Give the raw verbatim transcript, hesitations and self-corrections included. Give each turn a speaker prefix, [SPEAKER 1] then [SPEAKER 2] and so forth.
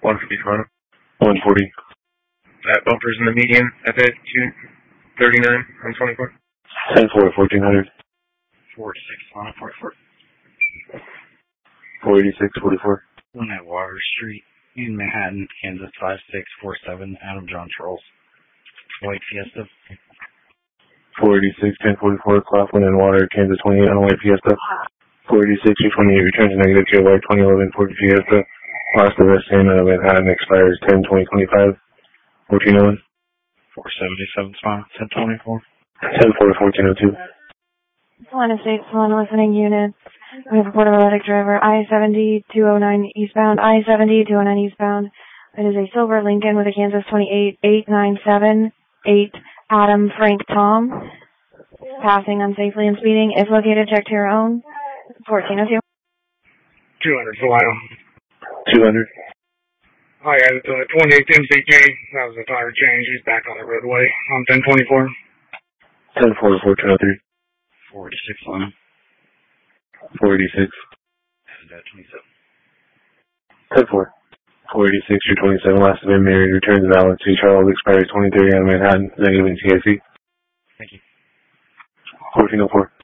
[SPEAKER 1] one fifty Toronto. one forty. That bumper's in the median at the two thirty-nine on twenty-four. ten four, fourteen hundred.
[SPEAKER 2] four six on forty-four.
[SPEAKER 1] four eighty-six, forty-four.
[SPEAKER 2] One at Water Street in Manhattan, Kansas, five six four seven, Adam John Charles. White Fiesta.
[SPEAKER 1] four eighty-six, ten forty-four, Claflin and Water, Kansas, twenty-eight on White Fiesta. four eighty-six, two twenty-eight, returns negative, K Y twenty eleven, Ford Fiesta. Lost the West End of Manhattan, expires ten twenty twenty-five. fourteen oh one.
[SPEAKER 2] four seventy-seven, spot, ten twenty-four.
[SPEAKER 1] ten four, fourteen oh two.
[SPEAKER 3] One Estate, one listening units. We have a Port of Atlantic driver, I seventy, two oh nine eastbound, I seventy, two oh nine eastbound. It is a silver Lincoln with a Kansas twenty-eight, eight nine seven, eight, Adam Frank Tom. Passing unsafely and speeding. If located, check to your own. fourteen oh two.
[SPEAKER 4] two hundred, Solano.
[SPEAKER 1] two hundred.
[SPEAKER 4] Hi, guys, it's uh, twenty-eight M C K. That was a tire change. He's back on the roadway on ten twenty-four.
[SPEAKER 1] ten four, fourteen oh three.
[SPEAKER 2] four eighty-six, Solano.
[SPEAKER 1] four eighty-six.
[SPEAKER 2] twenty-seven.
[SPEAKER 1] ten four. four eighty-six, two twenty-seven, last event married, returns valid, C. Charles, expires twenty thirty on Manhattan, negative in T I C.
[SPEAKER 2] Thank you.
[SPEAKER 1] fourteen oh four.